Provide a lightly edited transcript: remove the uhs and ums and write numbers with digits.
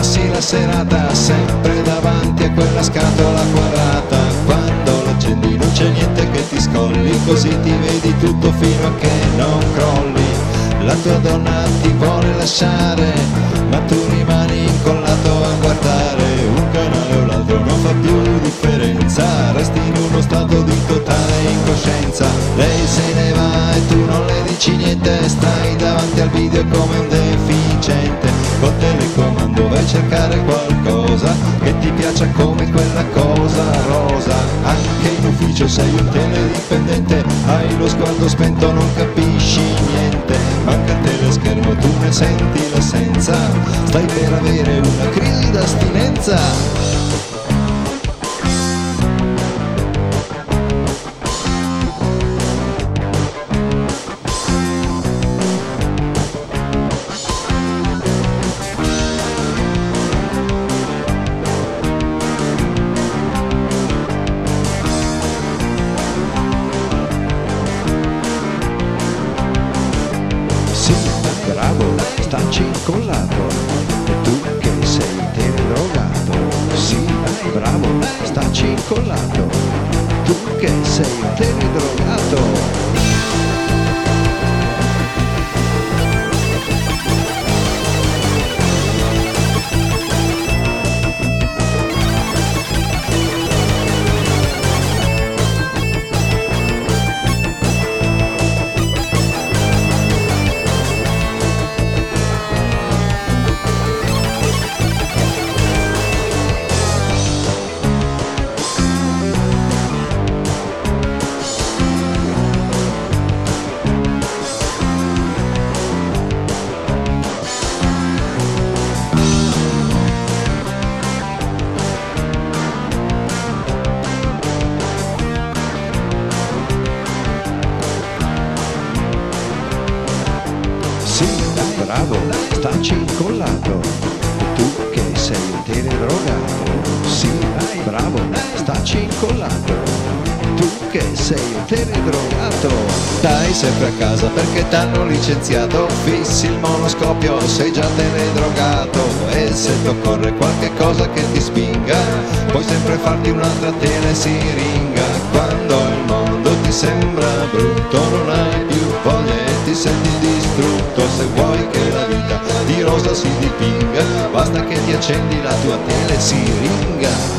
passi la serata sempre davanti a quella scatola quadrata. Quando l'accendi non c'è niente che ti scolli, così ti vedi tutto fino a che non crolli. La tua donna ti vuole lasciare, ma tu rimani incollato a guardare un canale o l'altro, non fa più differenza, resti in uno stato di totale incoscienza. Lei se ne va e tu non le dici niente, stai davanti al video come un deficiente. Col telecomando vai a cercare qualcosa che ti piaccia come quella cosa rosa. Anche in ufficio sei un teledipendente, hai lo sguardo spento, non capisci niente. Manca il teleschermo, tu ne senti l'assenza, stai per avere una crisi d'astinenza. Sì, bravo, staci incollato. E tu che sei teledrogato. Sì, bravo, staci incollato. Tu che sei teledrogato. Sì, bravo, staci incollato. E tu che sei un teledrogato. Sì, bravo, staci incollato. Tu che sei un teledrogato. Stai sempre a casa perché t'hanno licenziato, fissi il monoscopio, sei già teledrogato. E se ti occorre qualche cosa che ti spinga, puoi sempre farti un'altra telesiringa. Quando il mondo ti sembra brutto, non hai più voglia e ti senti distrutto. Se vuoi che la vita di rosa si dipinga, basta che ti accendi la tua telesiringa.